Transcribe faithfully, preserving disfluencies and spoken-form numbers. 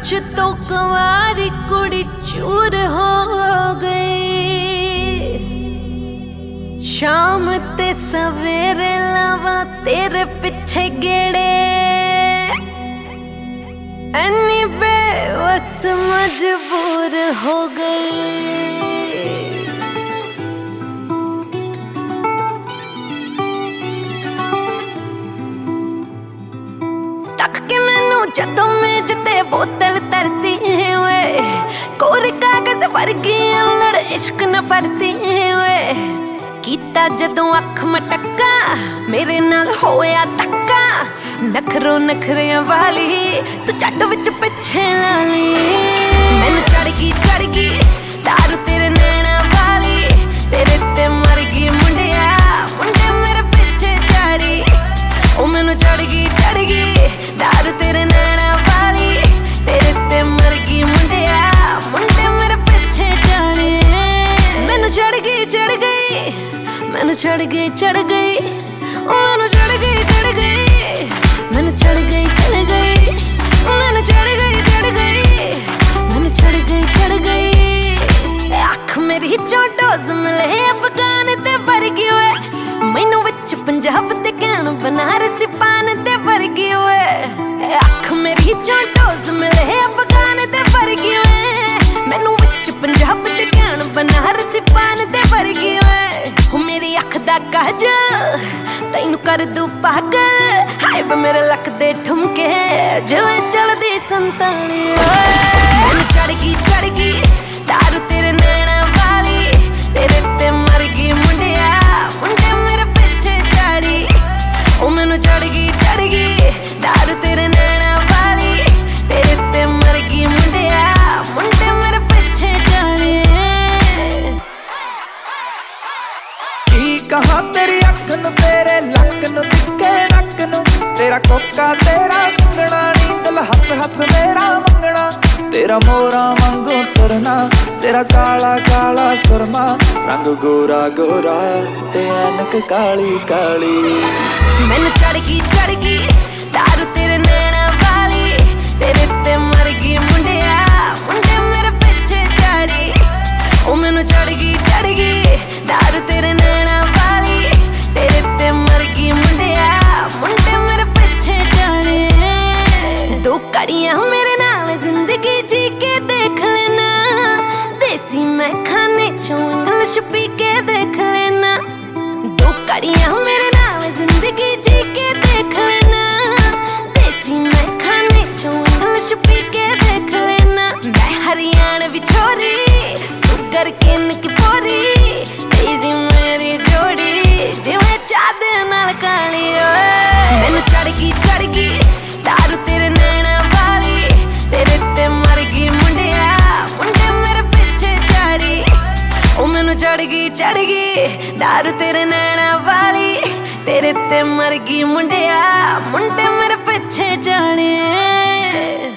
विच तो कुंवारी कुड़ी चूर हो गई। शाम ते सवेरे लावा तेरे पिछे गेड़े, ऐनी बेवस मजबूर हो गई। जदों मेज ते बोतल तरती वे, कोरे कागज वर्गी अल्लड़ इश्क न भरती वे। कीता जदों अख मटक्का मेरे नाल होया धक्का, नखरों नखरियां वाली तू झट विच पिछे ला ली। मैनू चढ़ गई चढ़ गई दारू तेरे नैना वाली, तेरे ते मर गई मुंडिया मुंडे मेरे पिछे झाड़ी। ओ मैनू चढ़ गई चढ़ गई दारू तेरे नैना वाली, तेरे ते मर गई मुंडिया मुंडे मेरे पिछे जाने। मैनू चढ़ गई चढ़ गई मैनू चढ़ गई चढ़ गई ओ मैनू चढ़ गई चढ़ गई मैनू चढ़ गई चढ़ गई मैनू चढ़ गई चढ़ गई मैनू चढ़ गई चढ़ गई। अख मेरी चों डोज मिले अफगान ते वर्गी वे, मैनू विच पंजाब ते कैन बनारसी पान ते वर्गी वे। अख मेरी चों डोज मिले अफगान ते वर्गी वे, मैनू विच पंजाब ते कैन बनारसी पान ते वर्गी वे। हो मेरी अख दा काजल तैनू कर दू पागल, हाय वे मेरे लक दे ठुमके जिवें चलदी संताली। मैनू चढ़ गई चढ़ गई दारू तेरे नैना वाली, तेरे ते मर गई मुंडिया मुंडे मेरे पिछे झाड़ी। ओ मैनू चढ़ गई चढ़ गई दारू तेरे नैना वाली, तेरे ते मर गई मुंडिया मुंडे मेरे पिछे झाड़ी। की कहां तेरी अख नू तेरे लक नू तिक्के नक नू, तेरा कोका तेरा कंगना नी दिल हस हस मेरा मंगना। तेरा मोरा वांगू तरना तेरा काला काला सुरमा, रंग गोरा गोरा ते ऐनक काली काली। मैनू चढ़ गई चढ़ गई दारू तेरे नैना वाली, तेरे ते मर गई मुंडिया मुंडे मेरे पिछे झाड़ी। ओ मैनू चढ़ गई चढ़ गई दारू तेरे नैना वाली, तेरे ते मर गई मुंडिया मुंडे मेरे पिछे झाड़ी। दो कड़ियां मेरे नाल जिंदगी जी के देख लेना, देसी मैं खाने चों इंग्लिश पी के देख लेना। दो कड़ियां मेरे नाल जिंदगी जी के देख लेना, देसी मैं खाने चों इंग्लिश पी के देख लेना। मैं हरियाणवी छोरी सुगर किन की पोरी, तेरी मेरी जोड़ी जिवें चाँद नाल काली। मैनू चढ़ गई चढ़ गई दारू तेरे नैना वाली, तेरे ते मर गई मुंडिया मुंडे मेरे पिछे झाड़ी। ओ मैनू चढ़ गई चढ़ गई दारू तेरे नैना वाली, तेरे ते मर गई मुंडिया मुंडे मेरे पिछे जाने।